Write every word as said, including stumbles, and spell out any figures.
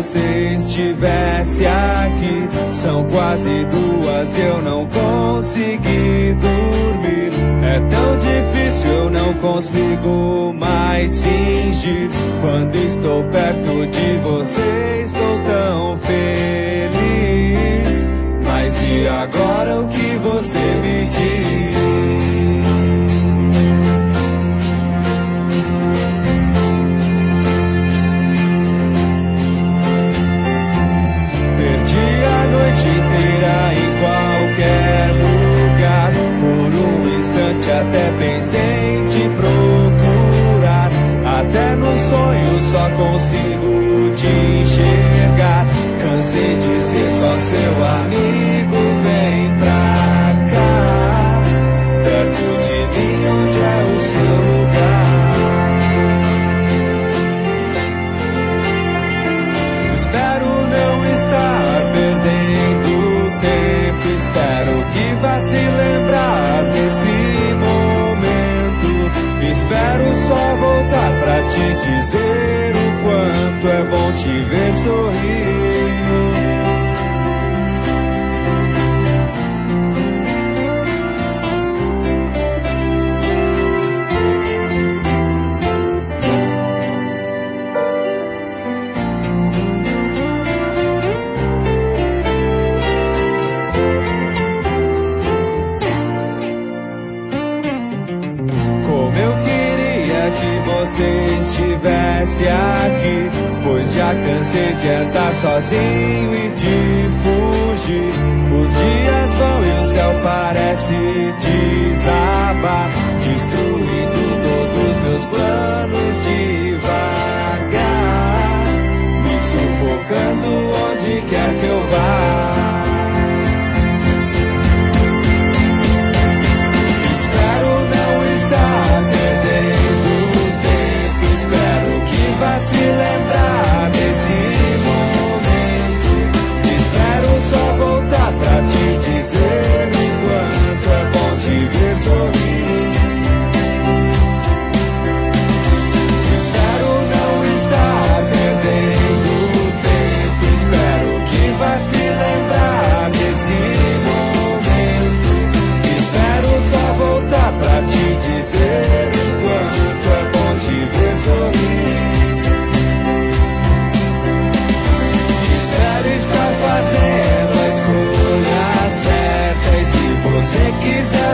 você estivesse aqui. São quase duas e eu não consegui dormir. É tão difícil, eu não consigo mais fingir. Quando estou perto de você, estou tão feliz. Mas e agora o que você me diz? Noite inteira em qualquer lugar. Por um instante até pensei em te procurar. Até no sonho só consigo te enxergar. Cansei de ser só seu amigo, vem pra cá, perto de mim, onde é o seu lugar. Espero não estar perdendo tempo, espero que vá se lembrar desse momento. Espero só voltar pra te dizer o quanto é bom te ver sorrir. Você estivesse aqui, pois já cansei de andar sozinho e de fugir. Os dias vão e o céu parece desabar, destruindo todos meus planos devagar, me sufocando onde quer que eu vá. Espero não estar perdendo, espero que vá se lembrar desse momento. Espero só voltar pra te dizer o quanto é bom te ver sorrir. Espero não estar perdendo tempo. Espero que vá se lembrar desse momento. Espero só voltar pra te dizer o quanto é bom te ver sorrir. Espero estar fazendo a escolha certa. E se você quiser